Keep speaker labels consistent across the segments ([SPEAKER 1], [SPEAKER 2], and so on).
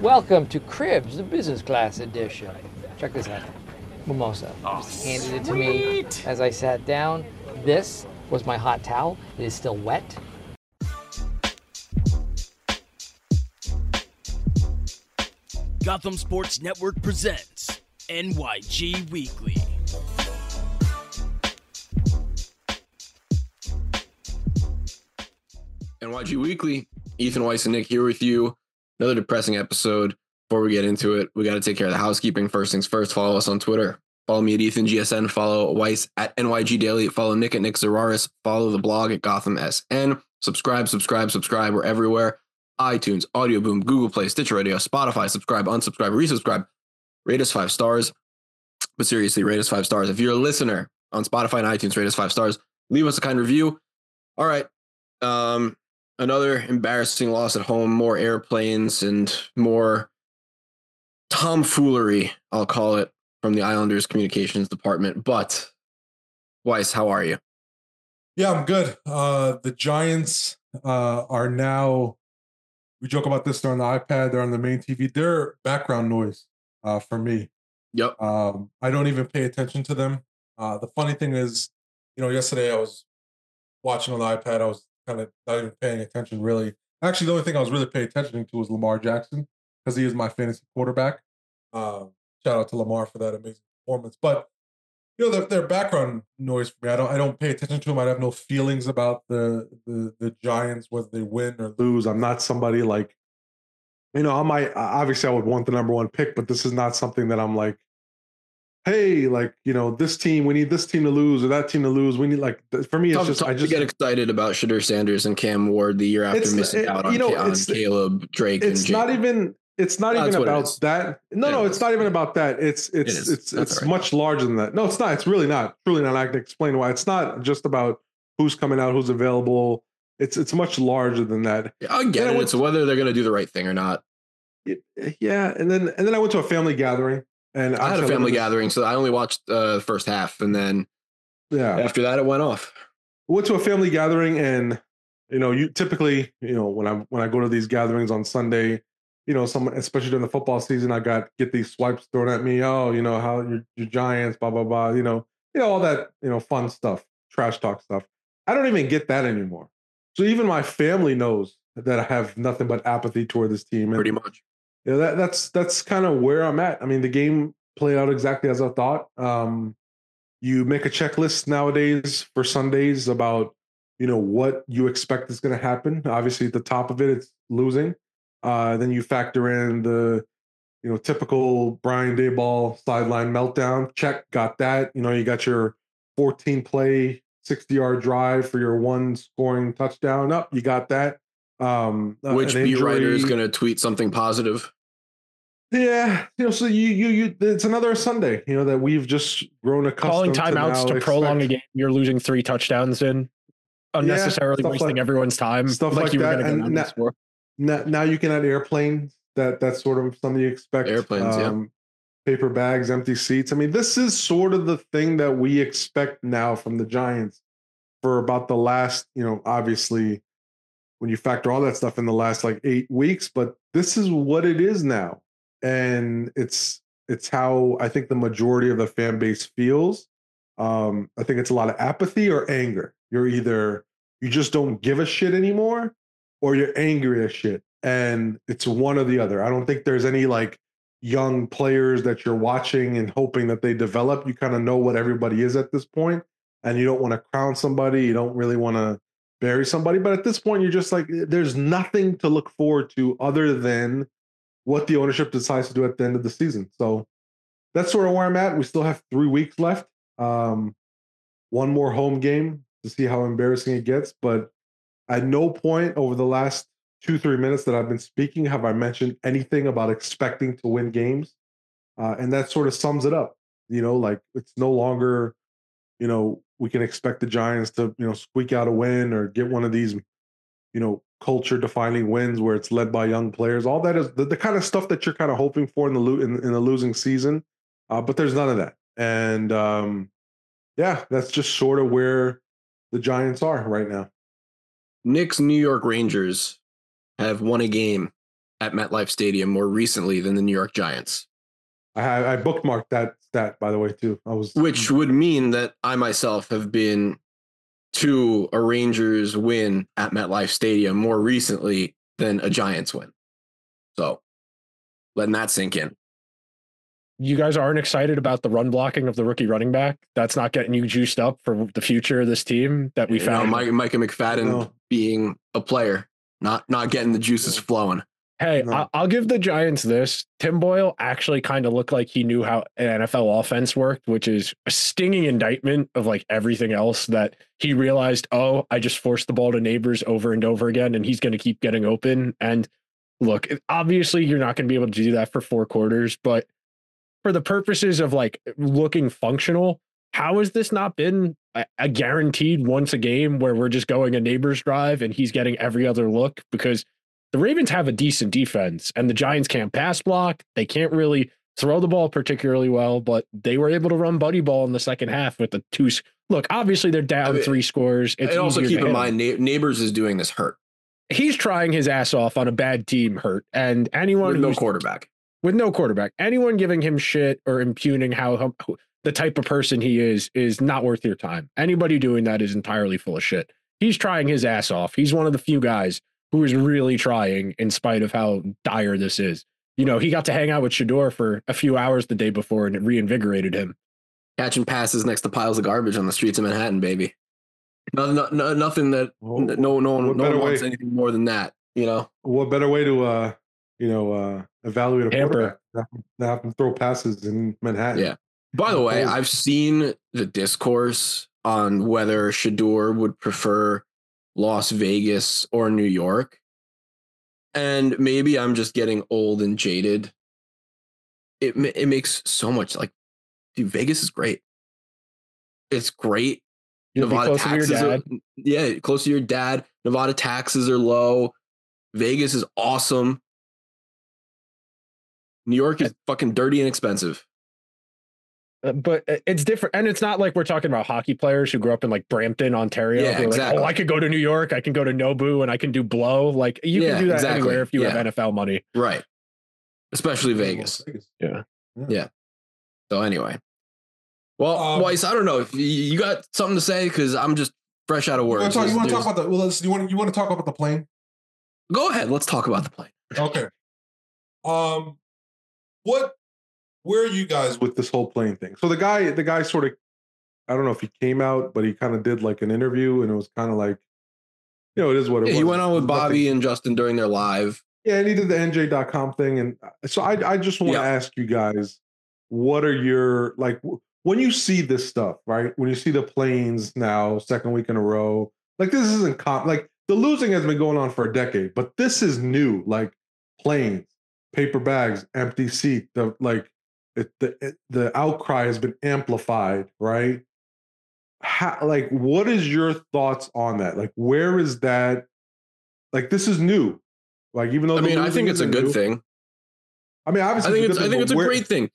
[SPEAKER 1] Welcome to Cribs, the business class edition. Check this out. Mimosa. Just handed it to me as I sat down. This was my hot towel. It is still wet.
[SPEAKER 2] Gotham Sports Network presents NYG Weekly.
[SPEAKER 3] NYG Weekly, Ethan Weiss and Nick here with you. Another depressing episode. Before we get into it, we got to take care of the housekeeping. First things first, follow us on Twitter. Follow me at Ethan GSN. Follow Weiss at NYG Daily. Follow Nick at Nick Zararis. Follow the blog at Gotham SN. Subscribe. We're everywhere. iTunes, Audio Boom, Google Play, Stitcher Radio, Spotify. Subscribe, unsubscribe, resubscribe. Rate us 5 stars. But seriously, rate us 5 stars. If you're a listener on Spotify and iTunes, rate us 5 stars. Leave us a kind review. All right. Another embarrassing loss at home, more airplanes and more tomfoolery, I'll call it, from the Islanders communications department. But Weiss, how are you?
[SPEAKER 4] Yeah, I'm good. The Giants are now, we joke about this, they're on the iPad, they're on the main TV. They're background noise for me.
[SPEAKER 3] Yep.
[SPEAKER 4] I don't even pay attention to them. The funny thing is, yesterday I was watching on the iPad. I was kind of not even paying attention, really. Actually, the only thing I was really paying attention to was Lamar Jackson because he is my fantasy quarterback. Shout out to Lamar for that amazing performance. But they're background noise for me. I don't pay attention to them. I have no feelings about the Giants, whether they win or lose. I'm not somebody like, obviously I would want the number one pick, but this is not something that I'm like, hey, this team, we need this team to lose or that team to lose. We need, for me, it's
[SPEAKER 3] I just get excited about Shadur Sanders and Cam Ward the year after missing out on Caleb, Drake, and Jake.
[SPEAKER 4] It's not even about that. No, it's not even about that. It's much larger than that. No, it's not. It's really not. Truly not. I can explain why. It's not just about who's coming out, who's available. It's much larger than that.
[SPEAKER 3] Yeah, I get it. It's whether they're going to do the right thing or not.
[SPEAKER 4] Yeah, and then I went to a family gathering. And
[SPEAKER 3] I had a family gathering, so I only watched the first half, and then after that, it went off.
[SPEAKER 4] Went to a family gathering, and you typically, when I go to these gatherings on Sunday, especially during the football season, I get these swipes thrown at me. Oh, how your Giants, blah blah blah. All that fun stuff, trash talk stuff. I don't even get that anymore. So even my family knows that I have nothing but apathy toward this team.
[SPEAKER 3] Pretty much.
[SPEAKER 4] That's kind of where I'm at. I mean, the game played out exactly as I thought. You make a checklist nowadays for Sundays about, what you expect is going to happen. Obviously, at the top of it's losing. Then you factor in the, typical Brian Daboll sideline meltdown. Check, got that. You got your 14-play, 60-yard drive for your one scoring touchdown. Up, you got that.
[SPEAKER 3] Which beat writer is going to tweet something positive?
[SPEAKER 4] Yeah, so you it's another Sunday, that we've just grown accustomed
[SPEAKER 5] calling timeouts to prolong a game. You're losing 3 touchdowns in, unnecessarily wasting everyone's time.
[SPEAKER 4] Stuff like that. And now you can add airplanes. That's sort of something you expect.
[SPEAKER 3] Airplanes,
[SPEAKER 4] paper bags, empty seats. I mean, this is sort of the thing that we expect now from the Giants for about the last, obviously, when you factor all that stuff in the last 8 weeks, but this is what it is now. And it's how I think the majority of the fan base feels. I think it's a lot of apathy or anger. You just don't give a shit anymore, or you're angry as shit. And it's one or the other. I don't think there's any young players that you're watching and hoping that they develop. You kind of know what everybody is at this point, and you don't want to crown somebody. You don't really want to bury somebody. But at this point, you're just there's nothing to look forward to other than what the ownership decides to do at the end of the season. So that's sort of where I'm at. We still have 3 weeks left. One more home game to see how embarrassing it gets. But at no point over the last 2-3 minutes that I've been speaking have I mentioned anything about expecting to win games. And that sort of sums it up. It's no longer, we can expect the Giants to, squeak out a win or get one of these, culture defining wins where it's led by young players. All that is the kind of stuff that you're kind of hoping for in the losing season. But there's none of that. And that's just sort of where the Giants are right now.
[SPEAKER 3] Nick's New York Rangers have won a game at MetLife Stadium more recently than the New York Giants.
[SPEAKER 4] I bookmarked that stat, by the way, too.
[SPEAKER 3] Which would mean that I myself have been to a Rangers win at MetLife Stadium more recently than a Giants win. So letting that sink in.
[SPEAKER 5] You guys aren't excited about the run blocking of the rookie running back? That's not getting you juiced up for the future of this team that we found.
[SPEAKER 3] Micah McFadden being a player, not getting the juices flowing.
[SPEAKER 5] Hey, I'll give the Giants this. Tim Boyle actually kind of looked like he knew how an NFL offense worked, which is a stinging indictment of like everything else that he realized, oh, I just forced the ball to Neighbors over and over again, and he's going to keep getting open. And look, obviously you're not going to be able to do that for 4 quarters, but for the purposes of like looking functional, how has this not been a guaranteed once a game where we're just going a Neighbors drive and he's getting every other look? Because the Ravens have a decent defense and the Giants can't pass block. They can't really throw the ball particularly well, but they were able to run buddy ball in the second half with the 2. Look, obviously they're down 3 scores.
[SPEAKER 3] And also keep in mind, Neighbors is doing this hurt.
[SPEAKER 5] He's trying his ass off on a bad team hurt. And anyone
[SPEAKER 3] with no quarterback. With
[SPEAKER 5] no quarterback, anyone giving him shit or impugning how the type of person he is not worth your time. Anybody doing that is entirely full of shit. He's trying his ass off. He's one of the few guys who is really trying in spite of how dire this is. You know, he got to hang out with Shedeur for a few hours the day before and it reinvigorated him.
[SPEAKER 3] Catching passes next to piles of garbage on the streets of Manhattan, baby. Nothing that no one wants anything more than that, you know?
[SPEAKER 4] What better way to, evaluate a quarterback than have him throw passes in Manhattan?
[SPEAKER 3] Yeah. By the way, I've seen the discourse on whether Shedeur would prefer Las Vegas or New York. And maybe I'm just getting old and jaded. It makes so much like, dude, Vegas is great. It's great. Nevada taxes are, close to your dad. Nevada taxes are low. Vegas is awesome. New York is fucking dirty and expensive.
[SPEAKER 5] But it's different. And it's not like we're talking about hockey players who grew up in like Brampton, Ontario.
[SPEAKER 3] Yeah, exactly.
[SPEAKER 5] Like, oh, I could go to New York. I can go to Nobu and I can do blow. Like you can do that anywhere if you have NFL money.
[SPEAKER 3] Right. Especially Vegas. Yeah. So anyway. Well, Weiss, I don't know if you got something to say because I'm just fresh out of work.
[SPEAKER 6] You want to talk about you want to talk about the plane?
[SPEAKER 3] Go ahead. Let's talk about the plane.
[SPEAKER 6] Okay. Where are you guys
[SPEAKER 4] with this whole plane thing? So the guy sort of, I don't know if he came out, but he kind of did like an interview and it was kind of like, it is what it was.
[SPEAKER 3] He went on with Bobby and Justin during their live.
[SPEAKER 4] Yeah, and he did the NJ.com thing. And so I just want to ask you guys, what are your, like, when you see this stuff, right? When you see the planes now, second week in a row, like this isn't like the losing has been going on for a decade, but this is new, like planes, paper bags, empty seat, the outcry has been amplified, right? Like, what is your thoughts on that? Like, where is that? Like, this is new. Like, even though
[SPEAKER 3] I think it's a good thing.
[SPEAKER 4] I mean, obviously,
[SPEAKER 3] I think it's a great thing.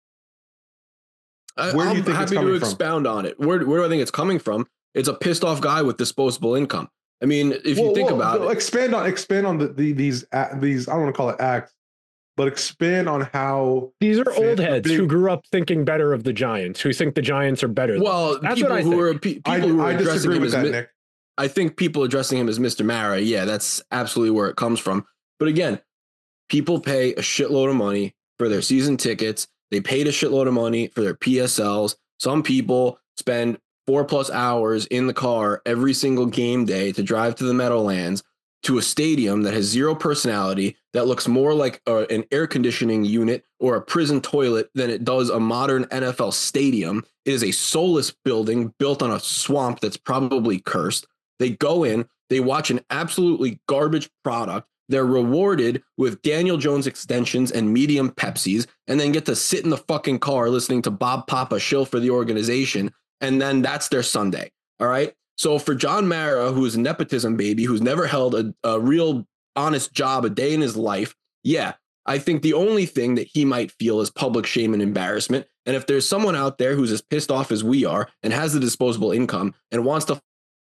[SPEAKER 4] Where do you think
[SPEAKER 3] happy to expound on it. Where do I think it's coming from? It's a pissed off guy with disposable income. I mean, if you think about it,
[SPEAKER 4] expand on these I don't want to call it acts, but expand on how
[SPEAKER 5] these are old heads who grew up thinking better of the Giants, who think the Giants are better.
[SPEAKER 3] Well, that's what I think. I
[SPEAKER 4] disagree with that, Nick.
[SPEAKER 3] I think people addressing him as Mr. Mara, that's absolutely where it comes from. But again, people pay a shitload of money for their season tickets. They paid a shitload of money for their PSLs. Some people spend 4+ hours in the car every single game day to drive to the Meadowlands, to a stadium that has zero personality, that looks more like an air conditioning unit or a prison toilet than it does a modern NFL stadium. It is a soulless building built on a swamp that's probably cursed. They go in, they watch an absolutely garbage product. They're rewarded with Daniel Jones extensions and medium Pepsis, and then get to sit in the fucking car listening to Bob Papa shill for the organization. And then that's their Sunday. All right. So for John Mara, who is a nepotism baby, who's never held a real honest job a day in his life, I think the only thing that he might feel is public shame and embarrassment. And if there's someone out there who's as pissed off as we are and has the disposable income and wants to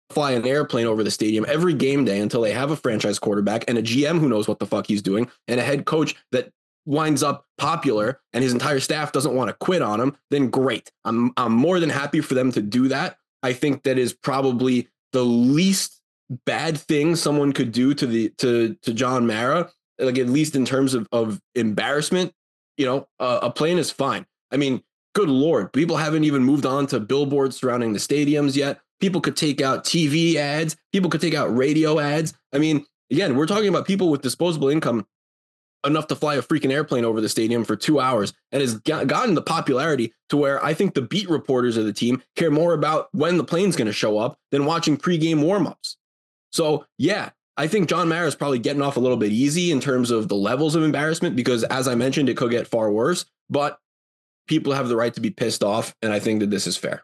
[SPEAKER 3] fly an airplane over the stadium every game day until they have a franchise quarterback and a GM who knows what the fuck he's doing and a head coach that winds up popular and his entire staff doesn't want to quit on him, then great. I'm more than happy for them to do that. I think that is probably the least bad thing someone could do to John Mara, like at least in terms of embarrassment. A plane is fine. I mean, good Lord, people haven't even moved on to billboards surrounding the stadiums yet. People could take out TV ads. People could take out radio ads. I mean, again, we're talking about people with disposable income enough to fly a freaking airplane over the stadium for 2 hours, and has gotten the popularity to where I think the beat reporters of the team care more about when the plane's going to show up than watching pregame warmups. So yeah, I think John Mara is probably getting off a little bit easy in terms of the levels of embarrassment, because as I mentioned, it could get far worse, but people have the right to be pissed off. And I think that this is fair.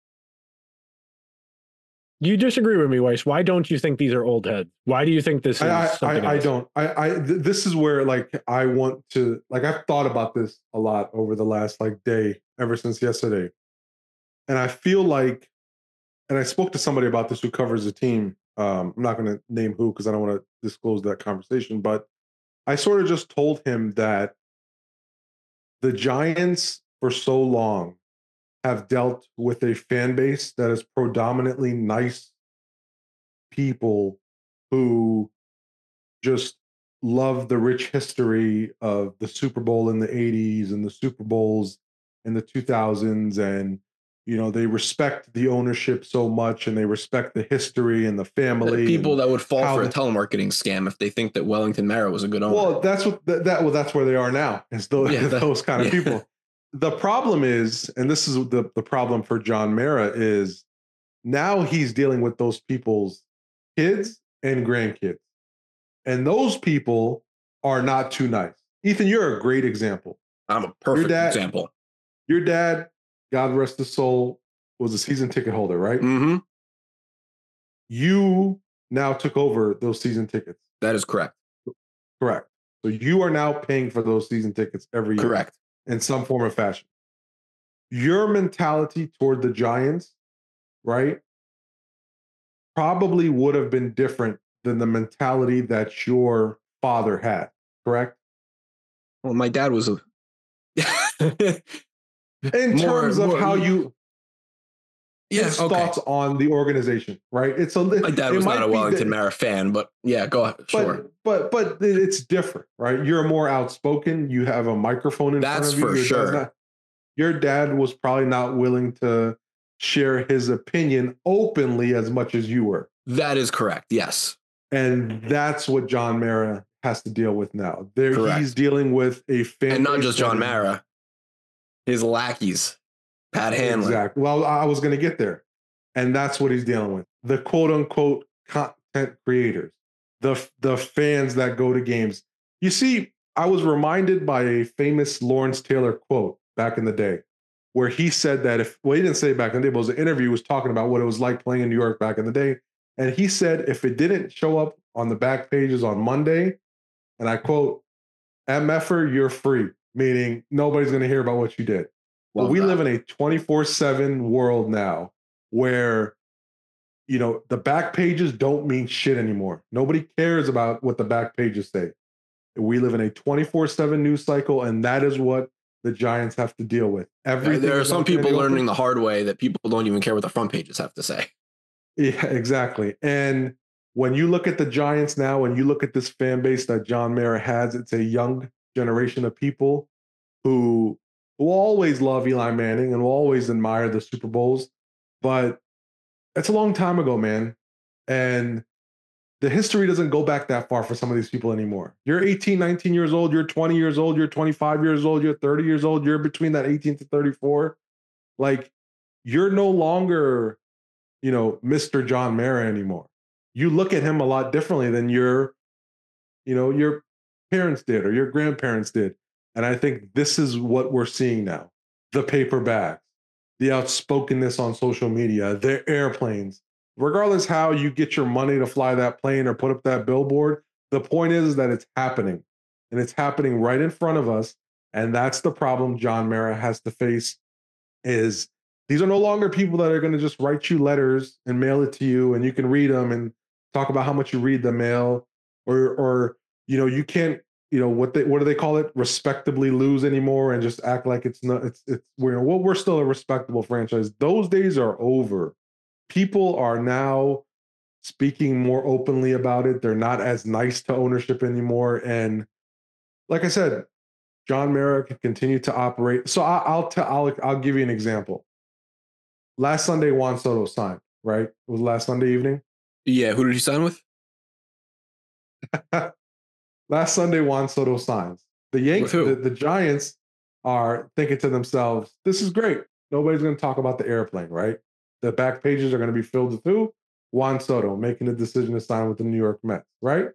[SPEAKER 5] You disagree with me, Weiss. Why don't you think these are old heads? Why do you think this is something
[SPEAKER 4] I
[SPEAKER 5] else?
[SPEAKER 4] don't. This is where I want to, I've thought about this a lot over the last day, ever since yesterday. And I feel like, and I spoke to somebody about this who covers the team. I'm not going to name who because I don't want to disclose that conversation, but I sort of just told him that the Giants for so long have dealt with a fan base that is predominantly nice people who just love the rich history of the Super Bowl in the 80s and the Super Bowls in the 2000s. And, they respect the ownership so much, and they respect the history and the family.
[SPEAKER 3] People that would fall for a telemarketing scam if they think that Wellington Mara was a good owner.
[SPEAKER 4] Well, that's what that's where they are now. Is those kind of people. The problem is, and this is the problem for John Mara, is now he's dealing with those people's kids and grandkids. And those people are not too nice. Ethan, you're a great example.
[SPEAKER 3] I'm a perfect example.
[SPEAKER 4] Your dad, God rest his soul, was a season ticket holder, right?
[SPEAKER 3] Mm-hmm.
[SPEAKER 4] You now took over those season tickets.
[SPEAKER 3] That is correct.
[SPEAKER 4] Correct. So you are now paying for those season tickets every year.
[SPEAKER 3] Correct.
[SPEAKER 4] In some form or fashion. Your mentality toward the Giants, right, probably would have been different than the mentality that your father had, correct?
[SPEAKER 3] Well, my dad was
[SPEAKER 4] in terms of how you his
[SPEAKER 3] okay.
[SPEAKER 4] thoughts on the organization, right?
[SPEAKER 3] My dad was not a Wellington Mara fan, but yeah, go ahead. Sure.
[SPEAKER 4] But it's different, right? You're more outspoken. You have a microphone in front of you.
[SPEAKER 3] That's for sure.
[SPEAKER 4] Your dad was probably not willing to share his opinion openly as much as you were.
[SPEAKER 3] That is correct. Yes.
[SPEAKER 4] And that's what John Mara has to deal with now.
[SPEAKER 3] Correct.
[SPEAKER 4] He's dealing with a fan,
[SPEAKER 3] and not just John Mara, his lackeys, Pat Hanlon.
[SPEAKER 4] Exactly. Well, I was going to get there, and that's what he's dealing with. The quote unquote content creators, the fans that go to games. You see, I was reminded by a famous Lawrence Taylor quote back in the day, where he said that he didn't say it back in the day, but it was an interview, was talking about what it was like playing in New York back in the day. And he said, if it didn't show up on the back pages on Monday, and I quote, MFer, you're free, meaning nobody's going to hear about what you did. Well, we live in a 24/7 world now where, the back pages don't mean shit anymore. Nobody cares about what the back pages say. We live in a 24/7 news cycle, and that is what the Giants have to deal with.
[SPEAKER 3] There are some people learning the hard way that people don't even care what the front pages have to say.
[SPEAKER 4] Yeah, exactly. And when you look at the Giants now, when you look at this fan base that John Mara has, it's a young generation of people who will always love Eli Manning and will always admire the Super Bowls. But it's a long time ago, man. And the history doesn't go back that far for some of these people anymore. You're 18, 19 years old, you're 20 years old, you're 25 years old, you're 30 years old, you're between that 18 to 34. You're no longer, Mr. John Mara anymore. You look at him a lot differently than your parents did or your grandparents did. And I think this is what we're seeing now. The paper bags, the outspokenness on social media, the airplanes. Regardless how you get your money to fly that plane or put up that billboard, the point is that it's happening. And it's happening right in front of us. And that's the problem John Mara has to face, is These are no longer people that are going to just write you letters and mail it to you, and you can read them and talk about how much you read the mail, or you can't, what do they call it, respectably lose anymore, and just act like it's not, we're still a respectable franchise. Those days are over. People are now speaking more openly about it. They're not as nice to ownership anymore, and like I said, John Mara can continue to operate. So I'll give you an example. Last Sunday, Juan Soto signed, right? It was last Sunday evening.
[SPEAKER 3] Yeah, who did he sign with?
[SPEAKER 4] Last Sunday, Juan Soto signs. The Yankees, the Giants are thinking to themselves, this is great. Nobody's going to talk about the airplane, right? The back pages are going to be filled with who? Juan Soto making the decision to sign with the New York Mets, right?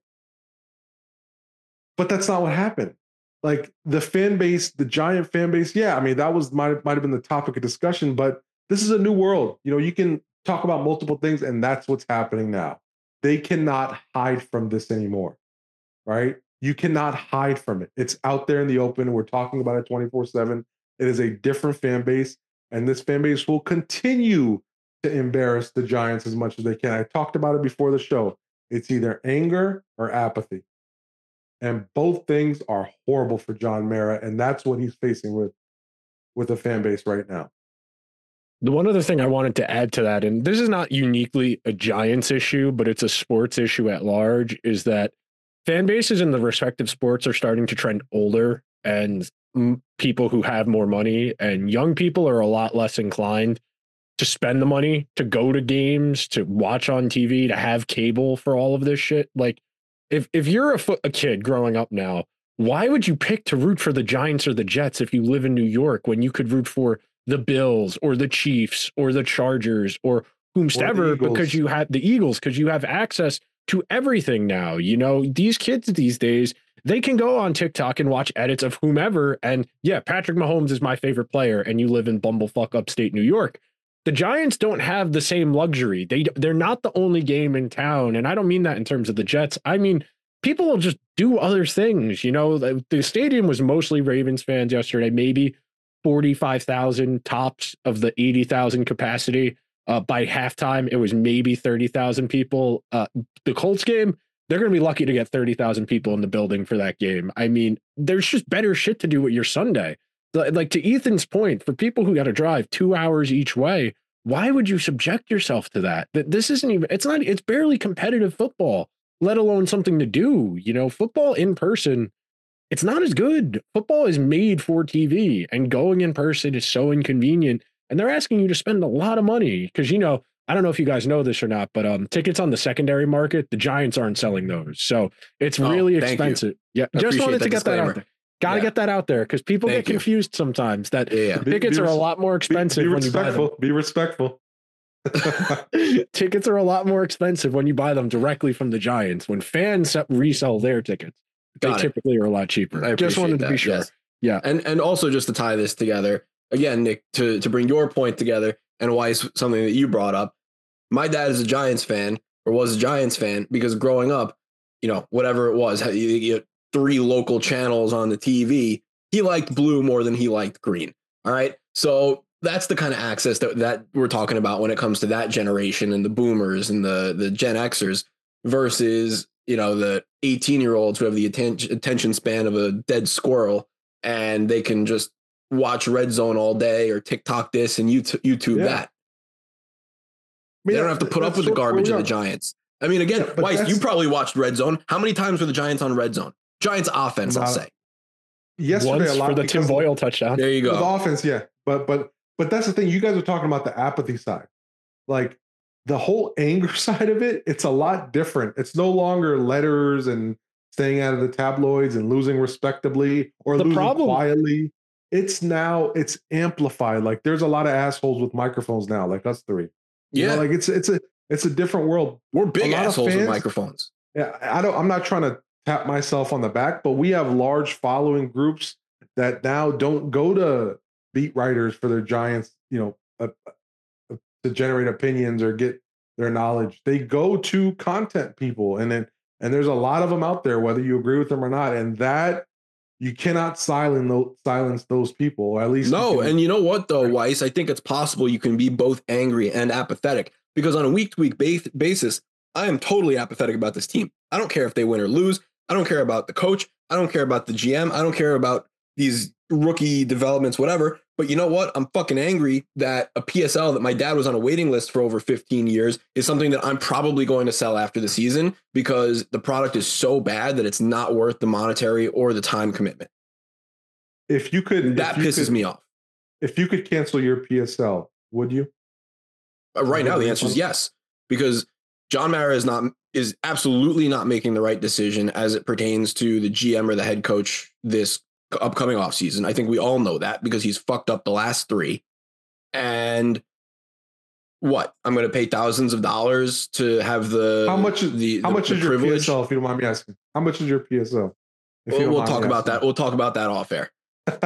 [SPEAKER 4] But that's not what happened. Like the fan base, the Giant fan base, yeah, I mean, that might have been the topic of discussion, but this is a new world. You can talk about multiple things, and that's what's happening now. They cannot hide from this anymore, right? You cannot hide from it. It's out there in the open. We're talking about it 24/7. It is a different fan base, and this fan base will continue to embarrass the Giants as much as they can. I talked about it before the show. It's either anger or apathy. And both things are horrible for John Mara, and that's what he's facing with the fan base right now.
[SPEAKER 5] The one other thing I wanted to add to that, and this is not uniquely a Giants issue, but it's a sports issue at large, is that fan bases in the respective sports are starting to trend older, and people who have more money, and young people are a lot less inclined to spend the money to go to games, to watch on TV, to have cable for all of this shit. Like, if you're a kid growing up now, why would you pick to root for the Giants or the Jets if you live in New York when you could root for the Bills or the Chiefs or the Chargers or whomsoever, because you have the Eagles, because you have access to everything now? These kids these days, they can go on TikTok and watch edits of whomever. And yeah, Patrick Mahomes is my favorite player, and you live in bumblefuck upstate New York. The Giants don't have the same luxury. They're not the only game in town. And I don't mean that in terms of the Jets. I mean, people will just do other things. The stadium was mostly Ravens fans yesterday, maybe 45,000 tops of the 80,000 capacity. By halftime, it was maybe 30,000 people. The Colts game, they're going to be lucky to get 30,000 people in the building for that game. I mean, there's just better shit to do with your Sunday. Like, to Ethan's point, for people who got to drive 2 hours each way, why would you subject yourself to that? This isn't even, it's barely competitive football, let alone something to do. Football in person, it's not as good. Football is made for TV, and going in person is so inconvenient. And they're asking you to spend a lot of money because, I don't know if you guys know this or not, but tickets on the secondary market, the Giants aren't selling those. So it's really expensive. Yeah. Just wanted to get that out there. Got to get that out there because people get confused sometimes that tickets are a lot more expensive when you buy them.
[SPEAKER 4] Be respectful.
[SPEAKER 5] Tickets are a lot more expensive when you buy them directly from the Giants. When fans resell their tickets, they typically are a lot cheaper. I just wanted to be sure. Yes. Yeah.
[SPEAKER 3] And also just to tie this together, again, Nick, to bring your point together and why it's something that you brought up. My dad is a Giants fan, or was a Giants fan, because growing up, whatever it was, you get 3 local channels on the TV. He liked blue more than he liked green. All right. So that's the kind of access that we're talking about when it comes to that generation and the boomers and the Gen Xers versus, the 18-year-olds who have the attention span of a dead squirrel, and they can just watch Red Zone all day or TikTok this and YouTube that. They don't have to put up with the garbage of the Giants. I mean, again, Weiss, you probably watched Red Zone. How many times were the Giants on Red Zone? Giants offense, I'll say.
[SPEAKER 4] Yesterday,
[SPEAKER 5] once,
[SPEAKER 4] a lot
[SPEAKER 5] for the Tim Boyle touchdown.
[SPEAKER 3] There you go.
[SPEAKER 4] The offense, yeah. But that's the thing. You guys are talking about the apathy side. Like, the whole anger side of it, it's a lot different. It's no longer letters and staying out of the tabloids and losing respectably or losing quietly. It's amplified. Like, there's a lot of assholes with microphones now, like us three.
[SPEAKER 3] Yeah.
[SPEAKER 4] It's a different world.
[SPEAKER 3] We're big assholes with microphones.
[SPEAKER 4] Yeah. I'm not trying to tap myself on the back, but we have large following groups that now don't go to beat writers for their Giants, to generate opinions or get their knowledge. They go to content people, and there's a lot of them out there, whether you agree with them or not. And that you cannot silence those people, or at least
[SPEAKER 3] No, and you know what though,
[SPEAKER 4] Right.
[SPEAKER 3] Weiss? I think it's possible you can be both angry and apathetic because on a week-to-week basis, I am totally apathetic about this team. I don't care if they win or lose. I don't care about the coach. I don't care about the GM. I don't care about these rookie developments, whatever. But you know what? I'm fucking angry that a PSL that my dad was on a waiting list for over 15 years is something that I'm probably going to sell after the season because the product is so bad that it's not worth the monetary or the time commitment.
[SPEAKER 4] if you could,
[SPEAKER 3] That pisses me off.
[SPEAKER 4] If you could cancel your PSL, would you?
[SPEAKER 3] Right now, the answer is yes, because John Mara is absolutely not making the right decision as it pertains to the GM or the head coach this upcoming offseason. I think we all know that because he's fucked up the last three. And what? I'm going to pay thousands of dollars to have the
[SPEAKER 4] How much is your
[SPEAKER 3] privilege?
[SPEAKER 4] PSL? If you don't mind me asking, how much is your PSL?
[SPEAKER 3] We'll talk about that. We'll talk about that off air.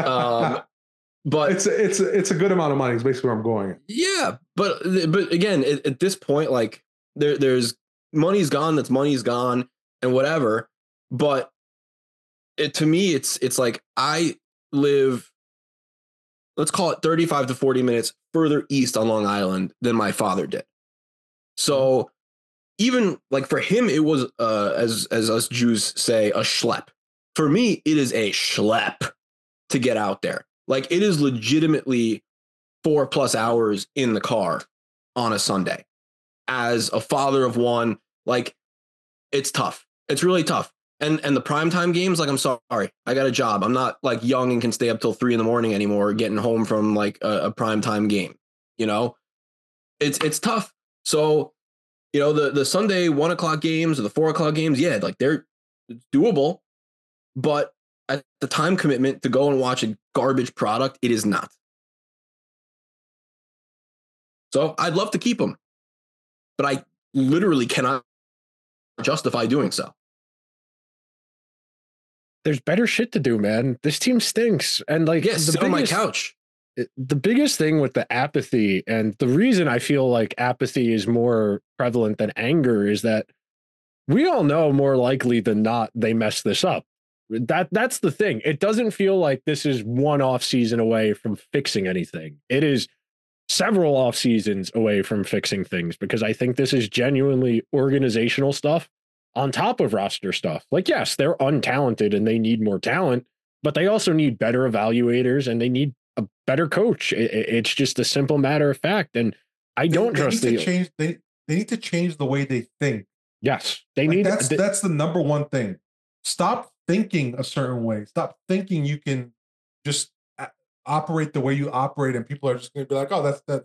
[SPEAKER 3] But
[SPEAKER 4] it's a good amount of money. Is basically where I'm going.
[SPEAKER 3] Yeah, but again, at this point, like there's money's gone. That's money's gone, and whatever. But to me, it's like I live, let's call it 35 to 40 minutes further east on Long Island than my father did. So even like for him, it was as us Jews say, a schlep. For me, it is a schlep to get out there. Like it is legitimately 4+ hours in the car on a Sunday. As a father of one, like it's tough. It's really tough. And the primetime games, like I'm sorry, I got a job. I'm not like young and can stay up till 3 a.m. anymore, getting home from like a primetime game. You know, it's tough. So, you know, the Sunday 1 o'clock games or the 4 o'clock games, yeah, like they're doable, but at the time commitment to go and watch a garbage product, it is not. So I'd love to keep them, but I literally cannot justify doing so.
[SPEAKER 5] There's better shit to do, man. This team stinks. And like,
[SPEAKER 3] Yes, sit on my couch.
[SPEAKER 5] The biggest thing with the apathy, and the reason I feel like apathy is more prevalent than anger, is that we all know more likely than not they mess this up. That's the thing. It doesn't feel like this is one off season away from fixing anything. It is several off seasons away from fixing things, because I think this is genuinely organizational stuff on top of roster stuff. Like, yes, they're untalented and they need more talent, but they also need better evaluators and they need a better coach. It's just a simple matter of fact. And I don't trust
[SPEAKER 6] need to change. They need to change the way they think.
[SPEAKER 5] Yes, they
[SPEAKER 6] Like
[SPEAKER 5] need.
[SPEAKER 6] that's the number one thing. Stop thinking a certain way. Stop thinking you can just operate the way you operate, and people are just going to be like, "Oh,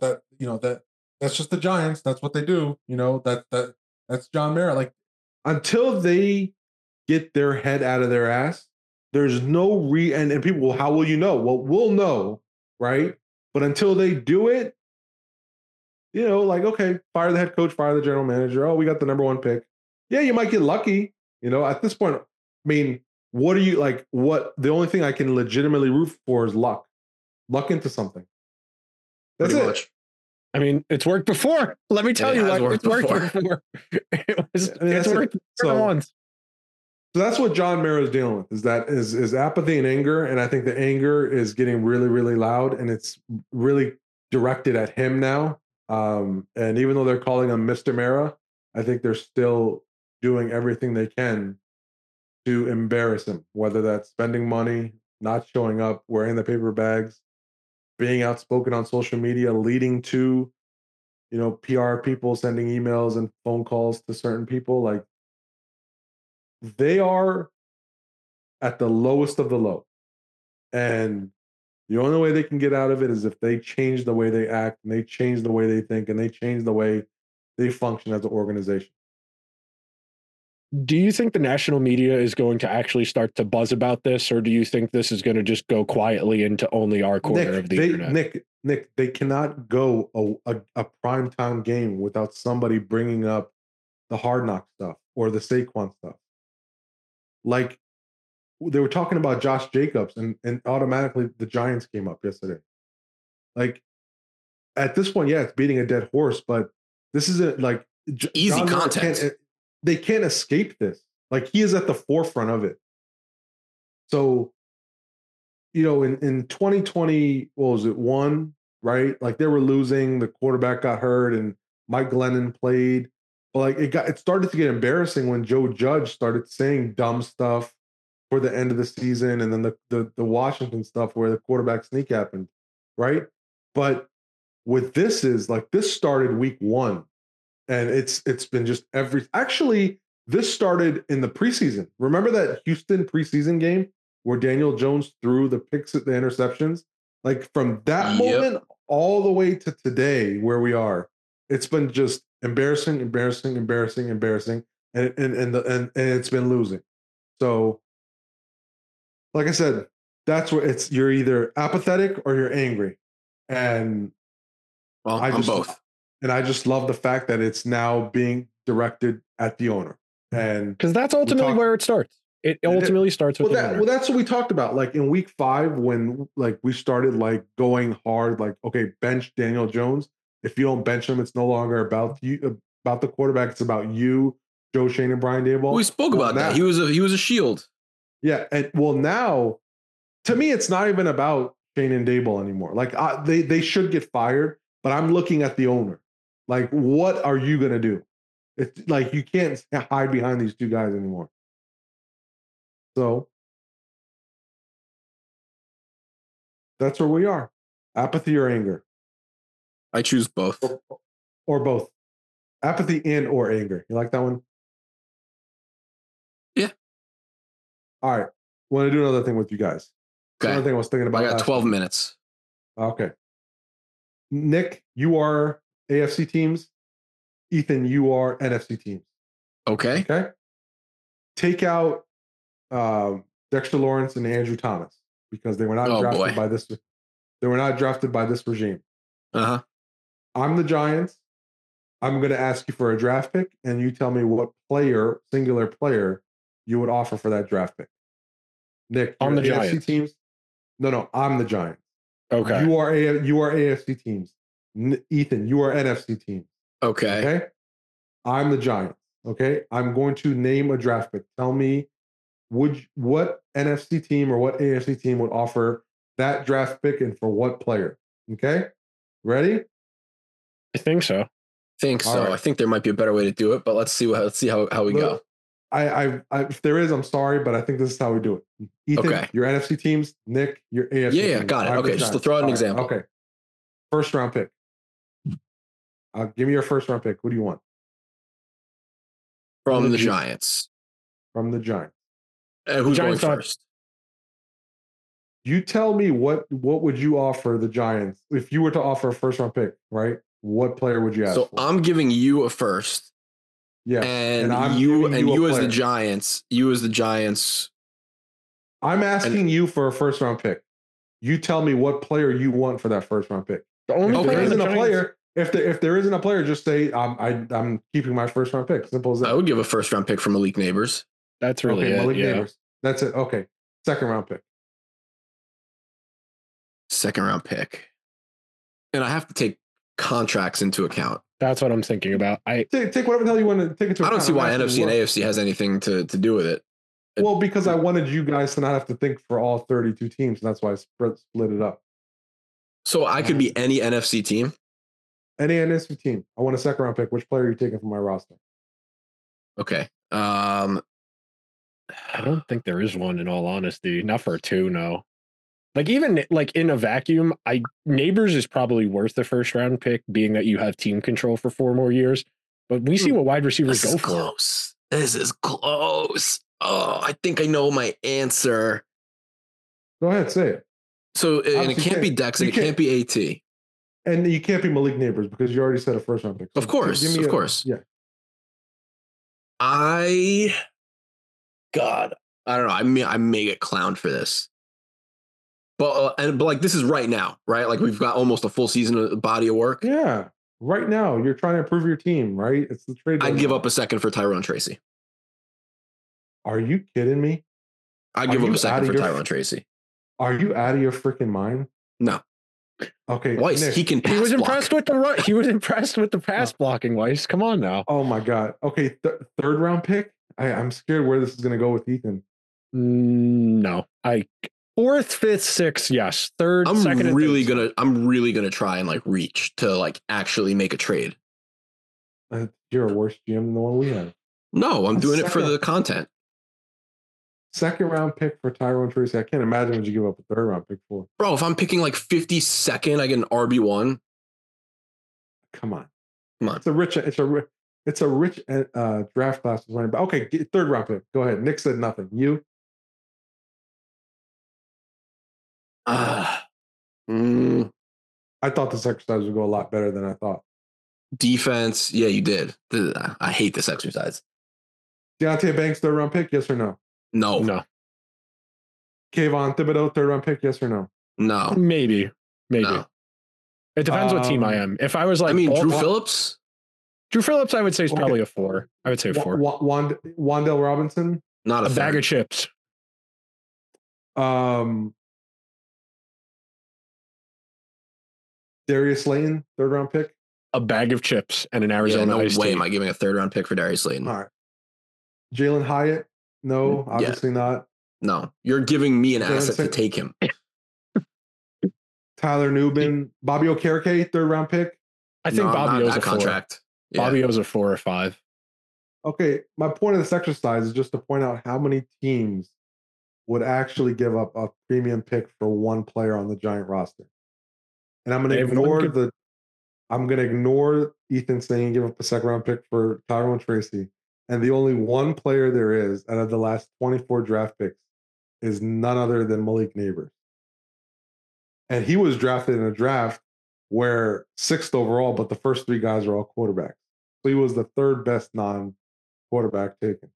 [SPEAKER 6] that's just the Giants. That's what they do." You know, that's John Mara. Like,
[SPEAKER 4] Until they get their head out of their ass, there's no and people will, how will you know? Well, we'll know, right? But until they do it, you know, like, okay, fire the head coach, fire the general manager. Oh, we got the number 1 pick. Yeah, you might get lucky. You know, at this point, I mean, what are you like? What the only thing I can legitimately root for is luck. Luck into something. That's
[SPEAKER 3] Pretty
[SPEAKER 4] it.
[SPEAKER 3] much.
[SPEAKER 5] I mean, it's worked before. Let me tell
[SPEAKER 3] It
[SPEAKER 5] you,
[SPEAKER 3] has
[SPEAKER 5] like,
[SPEAKER 3] worked
[SPEAKER 5] it's worked
[SPEAKER 3] before.
[SPEAKER 5] before. It's
[SPEAKER 4] that's it.
[SPEAKER 5] worked
[SPEAKER 4] So-
[SPEAKER 5] once.
[SPEAKER 4] So that's what John Mara is dealing with, is apathy and anger. And I think the anger is getting really, really loud, and it's really directed at him now. And even though they're calling him Mr. Mara, I think they're still doing everything they can to embarrass him, whether that's spending money, not showing up, wearing the paper bags, being outspoken on social media, leading to, you know, PR people sending emails and phone calls to certain people. Like, they are at the lowest of the low. And the only way they can get out of it is if they change the way they act, and they change the way they think, and they change the way they function as an organization.
[SPEAKER 5] Do you think the national media is going to actually start to buzz about this, or do you think this is going to just go quietly into only our corner of the internet?
[SPEAKER 4] Nick, they cannot go a primetime game without somebody bringing up the Hard Knock stuff or the Saquon stuff. Like, they were talking about Josh Jacobs, and automatically the Giants came up yesterday. Like, at this point, yeah, it's beating a dead horse, but this isn't like
[SPEAKER 3] Easy
[SPEAKER 4] John Mara
[SPEAKER 3] content.
[SPEAKER 4] they can't escape this. Like, he is at the forefront of it. So in 2020, what was it, one, right? Like they were losing, the quarterback got hurt, and Mike Glennon played. But like it started to get embarrassing when Joe Judge started saying dumb stuff for the end of the season, and then the Washington stuff where the quarterback sneak happened, right? But with this started week one, and it's been just actually this started in the preseason. Remember that Houston preseason game where Daniel Jones threw the picks at the interceptions? Like from that moment all the way to today where we are, it's been just embarrassing, and it's been losing. So like I said, that's what you're either apathetic or you're angry. And
[SPEAKER 3] I'm both.
[SPEAKER 4] And I just love the fact that it's now being directed at the owner. And
[SPEAKER 5] because that's ultimately where it starts. It ultimately starts with the owner.
[SPEAKER 4] Well, that's what we talked about. Like in week 5, when like we started like going hard, like, okay, bench Daniel Jones. If you don't bench him, it's no longer about you, about the quarterback. It's about you, Joe Schoen, and Brian Daboll.
[SPEAKER 3] We spoke about that. He was a shield.
[SPEAKER 4] Yeah, and now, to me, it's not even about Schoen and Daboll anymore. Like they should get fired, but I'm looking at the owner. Like, what are you gonna do? It's like you can't hide behind these two guys anymore. So that's where we are. Apathy or anger?
[SPEAKER 3] I choose both.
[SPEAKER 4] Or both. Apathy and or anger. You like that one?
[SPEAKER 3] Yeah.
[SPEAKER 4] All right. Want to do another thing with you guys.
[SPEAKER 3] Okay.
[SPEAKER 4] Another thing I was thinking about.
[SPEAKER 3] I got 12 minutes.
[SPEAKER 4] Okay. Nick, you are AFC teams. Ethan, you are NFC teams.
[SPEAKER 3] Okay.
[SPEAKER 4] Okay. Take out Dexter Lawrence and Andrew Thomas because they were not drafted by this. They were not drafted by this regime.
[SPEAKER 3] Uh-huh.
[SPEAKER 4] I'm the Giants. I'm going to ask you for a draft pick, and you tell me what singular player, you would offer for that draft pick. Nick,
[SPEAKER 5] on the
[SPEAKER 4] AFC
[SPEAKER 5] Giants
[SPEAKER 4] teams. No, I'm the Giants.
[SPEAKER 5] Okay.
[SPEAKER 4] You are AFC teams. Ethan, you are NFC teams.
[SPEAKER 3] Okay.
[SPEAKER 4] Okay. I'm the Giants. Okay. I'm going to name a draft pick. Tell me what NFC team or what AFC team would offer that draft pick and for what player. Okay. Ready?
[SPEAKER 5] I think so.
[SPEAKER 3] Right. I think there might be a better way to do it, but let's see how we go.
[SPEAKER 4] I if there is, I'm sorry, but I think this is how we do it. Ethan, your NFC teams. Nick, your AFC teams.
[SPEAKER 3] Yeah, got it. Okay, just to throw out an example.
[SPEAKER 4] Okay. First round pick. Give me your first round pick. Who do you want?
[SPEAKER 3] From the Giants.
[SPEAKER 4] From the Giants.
[SPEAKER 3] Who's going first?
[SPEAKER 4] You tell me what would you offer the Giants if you were to offer a first round pick, right? What player would you ask for?
[SPEAKER 3] I'm giving you a first.
[SPEAKER 4] Yeah.
[SPEAKER 3] And you as the Giants. I'm
[SPEAKER 4] asking you for a first round pick. You tell me what player you want for that first round pick.
[SPEAKER 5] The only
[SPEAKER 4] player isn't a player. If there isn't a player, just say I'm keeping my first round pick. Simple as that.
[SPEAKER 3] I would give a first round pick for Malik Neighbors.
[SPEAKER 5] That's really it.
[SPEAKER 4] Malik Neighbors. That's it. Okay. Second round pick.
[SPEAKER 3] Second round pick. And I have to take contracts into account.
[SPEAKER 5] That's what I'm thinking about.
[SPEAKER 4] Take whatever the hell you want to take into account.
[SPEAKER 3] I don't see why NFC and AFC has anything to do with it.
[SPEAKER 4] Well, because I wanted you guys to not have to think for all 32 teams, and that's why I split it up.
[SPEAKER 3] So I could be any NFC team?
[SPEAKER 4] Any NFC team. I want a second round pick. Which player are you taking from my roster?
[SPEAKER 3] Okay.
[SPEAKER 5] I don't think there is one, in all honesty. Not for 2, no. Like even like in a vacuum, Neighbors is probably worth the first round pick, being that you have team control for 4 more years. But we see what wide receivers go for.
[SPEAKER 3] This is close. Oh, I think I know my answer.
[SPEAKER 4] Go ahead, say it.
[SPEAKER 3] So and it can't be Dex and it can't be AT.
[SPEAKER 4] And you can't be Malik Neighbors because you already said a first round pick. So
[SPEAKER 3] of course.
[SPEAKER 4] Yeah.
[SPEAKER 3] I don't know. I may get clowned for this. But like this is right now, right? Like we've got almost a full season of body of work.
[SPEAKER 4] Yeah. Right now, you're trying to improve your team, right? It's the trade.
[SPEAKER 3] I'd give up a second for Tyrone Tracy.
[SPEAKER 4] Are you kidding me?
[SPEAKER 3] I'd give up a second for Tyrone Tracy.
[SPEAKER 4] Are you out of your freaking mind?
[SPEAKER 3] No.
[SPEAKER 4] Okay.
[SPEAKER 3] Weiss,
[SPEAKER 4] Nick,
[SPEAKER 3] he can pass
[SPEAKER 5] He was
[SPEAKER 3] block.
[SPEAKER 5] impressed with the run. He was impressed with the pass blocking, Weiss. Come on now.
[SPEAKER 4] Oh my God. Okay. Third round pick. I'm scared where this is going to go with Ethan.
[SPEAKER 5] No. Fourth, fifth, sixth, yes. Third,
[SPEAKER 3] I'm
[SPEAKER 5] second, and
[SPEAKER 3] really
[SPEAKER 5] third.
[SPEAKER 3] gonna try and like reach to like actually make a trade.
[SPEAKER 4] You're a worse GM than the one we have.
[SPEAKER 3] No, I'm
[SPEAKER 4] A
[SPEAKER 3] doing it for
[SPEAKER 4] second-
[SPEAKER 3] the content.
[SPEAKER 4] Second round pick for Tyrone Tracy. I can't imagine what you give up a third round pick for.
[SPEAKER 3] Bro, if I'm picking like 52nd, I get an RB1.
[SPEAKER 4] Come on.
[SPEAKER 3] Come on.
[SPEAKER 4] It's a rich draft class is running back. Okay, third round pick. Go ahead. Nick said nothing. You?
[SPEAKER 3] Mm,
[SPEAKER 4] I thought this exercise would go a lot better than I thought.
[SPEAKER 3] defense. Yeah, you did. I hate this exercise.
[SPEAKER 4] Deontay Banks, third round pick, yes or no?
[SPEAKER 3] No.
[SPEAKER 5] No,
[SPEAKER 4] Kayvon Thibodeau, third round pick, yes or no?
[SPEAKER 3] No.
[SPEAKER 5] maybe.
[SPEAKER 3] No.
[SPEAKER 5] It depends what team I am. If I was like,
[SPEAKER 3] I mean, Drew
[SPEAKER 5] Baltimore-
[SPEAKER 3] Phillips?
[SPEAKER 5] Drew Phillips, I would say is
[SPEAKER 4] Okay.
[SPEAKER 5] probably a 4. I would say 4.
[SPEAKER 4] Wandale Robinson,
[SPEAKER 3] Not
[SPEAKER 5] A
[SPEAKER 3] a
[SPEAKER 5] bag
[SPEAKER 3] third.
[SPEAKER 5] of chips.
[SPEAKER 4] Darius Slayton, third round pick.
[SPEAKER 5] A bag of chips and an
[SPEAKER 3] Yeah,
[SPEAKER 5] Arizona
[SPEAKER 3] no
[SPEAKER 5] iced
[SPEAKER 3] way
[SPEAKER 5] tea.
[SPEAKER 3] am I giving a third round pick for Darius Slayton.
[SPEAKER 4] All right. Jalen Hyatt, no,
[SPEAKER 3] Yeah.
[SPEAKER 4] obviously not.
[SPEAKER 3] No. You're giving me an
[SPEAKER 4] Third
[SPEAKER 3] asset to
[SPEAKER 4] pick.
[SPEAKER 3] take him.
[SPEAKER 4] Tyler Nubin, Bobby Okereke, third round pick.
[SPEAKER 5] I think
[SPEAKER 3] No,
[SPEAKER 5] Bobby
[SPEAKER 3] not
[SPEAKER 5] O's
[SPEAKER 3] that
[SPEAKER 5] a 4.
[SPEAKER 3] contract. Yeah.
[SPEAKER 5] Bobby O's a 4 or 5.
[SPEAKER 4] Okay, my point of this exercise is just to point out how many teams would actually give up a premium pick for one player on the Giant roster. And I'm going
[SPEAKER 5] They
[SPEAKER 4] to
[SPEAKER 5] have one
[SPEAKER 4] ignore I'm going to ignore Ethan saying give up a second round pick for Tyrone Tracy. And the only one player there is out of the last 24 draft picks is none other than Malik Neighbors. And he was drafted in a draft where 6th overall, but the first 3 guys are all quarterbacks. So he was the third best non-quarterback taken.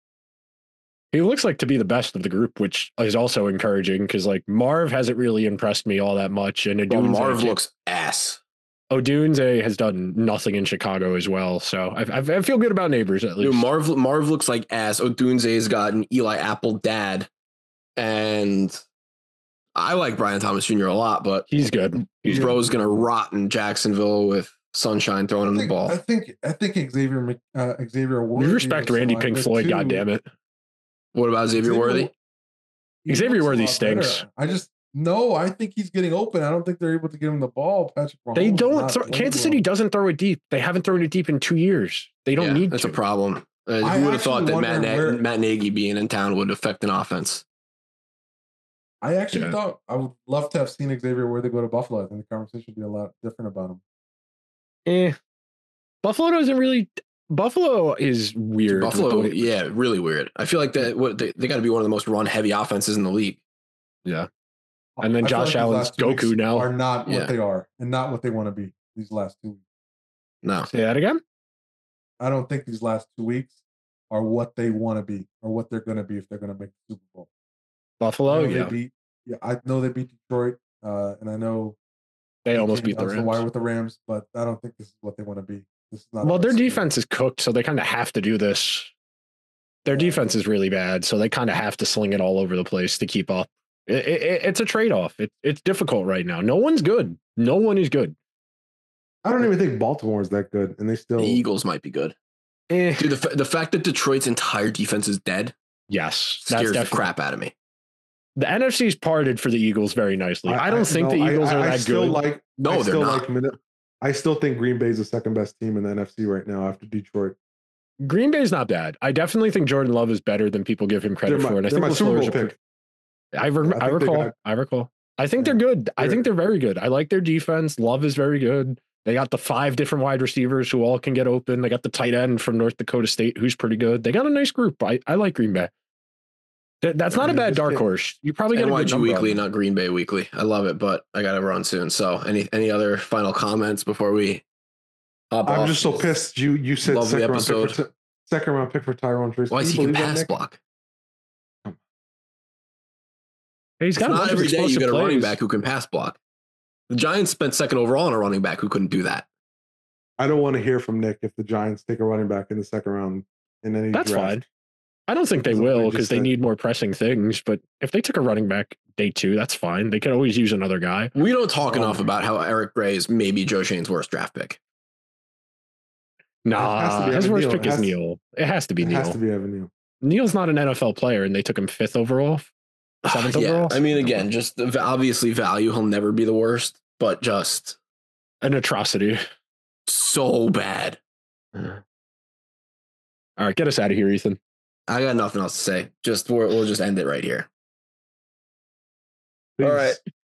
[SPEAKER 5] He looks like to be the best of the group, which is also encouraging because like Marv hasn't really impressed me all that much. And
[SPEAKER 3] Well,
[SPEAKER 5] Odunze
[SPEAKER 3] Marv looks ass.
[SPEAKER 5] Odunze has done nothing in Chicago as well. So I feel good about Neighbors at least.
[SPEAKER 3] Dude, Marv looks like ass. Odunze's got an Eli Apple dad. And I like Brian Thomas Jr. a lot, but
[SPEAKER 5] He's good. He's
[SPEAKER 3] bro's going to rot in Jacksonville with Sunshine throwing him the ball.
[SPEAKER 6] I think Xavier Worthy.
[SPEAKER 5] We respect
[SPEAKER 6] is
[SPEAKER 5] Randy
[SPEAKER 6] like
[SPEAKER 5] Pink
[SPEAKER 6] this
[SPEAKER 5] Floyd,
[SPEAKER 6] too.
[SPEAKER 5] goddammit.
[SPEAKER 3] What about Xavier Worthy?
[SPEAKER 6] He
[SPEAKER 5] Xavier
[SPEAKER 6] looks a
[SPEAKER 5] Worthy
[SPEAKER 6] lot better.
[SPEAKER 5] stinks.
[SPEAKER 6] I think he's getting open. I don't think they're able to give him the ball. Patrick Mahomes
[SPEAKER 5] They
[SPEAKER 6] is
[SPEAKER 5] don't
[SPEAKER 6] not
[SPEAKER 5] throw,
[SPEAKER 6] playing
[SPEAKER 5] Kansas
[SPEAKER 6] well.
[SPEAKER 5] City doesn't throw it deep. They haven't thrown it deep in 2 years. They don't need
[SPEAKER 3] That's
[SPEAKER 5] to.
[SPEAKER 3] a problem.
[SPEAKER 6] I
[SPEAKER 3] Who would have thought
[SPEAKER 6] actually
[SPEAKER 3] that Matt,
[SPEAKER 6] wonder where-
[SPEAKER 3] Matt Nagy being in town would affect an offense?
[SPEAKER 6] I actually
[SPEAKER 5] Yeah.
[SPEAKER 6] thought I would love to have seen Xavier Worthy go to Buffalo. I think the conversation would be a lot different about him.
[SPEAKER 5] Buffalo doesn't really. Buffalo is weird. with the
[SPEAKER 3] Buffalo,
[SPEAKER 5] way-
[SPEAKER 3] yeah, really weird. I feel like they got to be one of the most run heavy offenses in the league.
[SPEAKER 5] And then
[SPEAKER 6] I feel
[SPEAKER 5] Josh
[SPEAKER 6] these
[SPEAKER 5] Allen's
[SPEAKER 6] last 2 weeks
[SPEAKER 5] Goku now.
[SPEAKER 6] are not
[SPEAKER 3] Yeah.
[SPEAKER 6] what they are, and not what they want to be. These last 2 weeks,
[SPEAKER 3] No,
[SPEAKER 5] Say that again.
[SPEAKER 6] I don't think these last 2 weeks are what they want to be or what they're going to be if they're going to make the Super Bowl.
[SPEAKER 5] Buffalo,
[SPEAKER 6] I know
[SPEAKER 5] yeah,
[SPEAKER 6] I know they beat Detroit, and I know
[SPEAKER 5] they almost
[SPEAKER 6] came
[SPEAKER 5] beat the
[SPEAKER 6] down to wire
[SPEAKER 5] Rams.
[SPEAKER 6] with the Rams, but I don't think this is what they want to be. This is not.
[SPEAKER 5] Well,
[SPEAKER 6] a
[SPEAKER 5] their
[SPEAKER 6] Super Bowl.
[SPEAKER 5] defense is cooked, so they kind of have to do this. Their defense is really bad, so they kind of have to sling it all over the place to keep up. It's a trade-off. It's difficult right now. No one's good. No one is good.
[SPEAKER 4] I don't even think Baltimore is that good, and they still.
[SPEAKER 3] the Eagles might be good. Dude, the fact that Detroit's entire defense is dead
[SPEAKER 5] Yes, that's
[SPEAKER 3] scares the
[SPEAKER 5] definitely.
[SPEAKER 3] crap out of me.
[SPEAKER 5] The NFC's parted for the Eagles very nicely. I don't think the Eagles are that
[SPEAKER 4] still
[SPEAKER 5] good.
[SPEAKER 4] Like,
[SPEAKER 3] No,
[SPEAKER 4] I
[SPEAKER 3] they're
[SPEAKER 4] still
[SPEAKER 3] not.
[SPEAKER 4] like I still think Green Bay's the second best team in the NFC right now after Detroit.
[SPEAKER 5] Green Bay's not bad. I definitely think Jordan Love is better than people give him credit for. And I
[SPEAKER 4] They're
[SPEAKER 5] think
[SPEAKER 4] my Super
[SPEAKER 5] LaFleur
[SPEAKER 4] Bowl
[SPEAKER 5] is a
[SPEAKER 4] pick.
[SPEAKER 5] I
[SPEAKER 4] think they
[SPEAKER 5] recall.
[SPEAKER 4] got-
[SPEAKER 5] I recall. I think they're good. I think they're very good. I like their defense. Love is very good. They got the 5 different wide receivers who all can get open. They got the tight end from North Dakota State who's pretty good. They got a nice group. I like Green Bay. That's not a bad dark horse. You probably get a good
[SPEAKER 3] NYG
[SPEAKER 5] number
[SPEAKER 3] Weekly,
[SPEAKER 5] on them.
[SPEAKER 3] not Green Bay Weekly. I love it, but I got to run soon. So, any other final comments before we hop off?
[SPEAKER 4] I'm just so pissed. You said
[SPEAKER 3] Lovely
[SPEAKER 4] second round pick for Tyrone Tracy.
[SPEAKER 3] Why
[SPEAKER 4] Can
[SPEAKER 3] he
[SPEAKER 4] you
[SPEAKER 3] can
[SPEAKER 4] believe that,
[SPEAKER 3] pass
[SPEAKER 4] Nick?
[SPEAKER 3] block?
[SPEAKER 5] He's got a
[SPEAKER 3] Not
[SPEAKER 5] bunch of
[SPEAKER 3] every day you
[SPEAKER 5] explosive
[SPEAKER 3] get a running
[SPEAKER 5] plays.
[SPEAKER 3] back who can pass block. The Giants spent second overall on a running back who couldn't do that.
[SPEAKER 4] I don't want to hear from Nick if the Giants take a running back in the second round in any
[SPEAKER 5] That's
[SPEAKER 4] draft.
[SPEAKER 5] fine. I don't think they
[SPEAKER 4] That's what
[SPEAKER 5] will
[SPEAKER 4] we
[SPEAKER 5] because
[SPEAKER 4] just
[SPEAKER 5] they
[SPEAKER 4] said.
[SPEAKER 5] need more pressing things. But if they took a running back day 2, that's fine. They could always use another guy.
[SPEAKER 3] We don't talk
[SPEAKER 4] Oh
[SPEAKER 3] enough
[SPEAKER 4] my
[SPEAKER 3] about how Eric Gray is maybe Joe Shane's worst draft pick.
[SPEAKER 4] has to
[SPEAKER 5] Nah,
[SPEAKER 4] be
[SPEAKER 5] his
[SPEAKER 4] Evan
[SPEAKER 5] worst
[SPEAKER 4] Neal.
[SPEAKER 5] pick is Neal. It has to be
[SPEAKER 4] It
[SPEAKER 5] Neal.
[SPEAKER 4] has to be Evan Neal.
[SPEAKER 5] Neal's not an NFL player, and they took him 5th overall. 7th
[SPEAKER 3] Yeah,
[SPEAKER 5] overall.
[SPEAKER 3] I mean, again, just obviously value. He'll never be the worst, but just
[SPEAKER 5] An atrocity.
[SPEAKER 3] so bad.
[SPEAKER 5] All right, get us out of here, Ethan.
[SPEAKER 3] I got nothing else to say. We'll just end it right here.
[SPEAKER 4] Peace.
[SPEAKER 3] All right.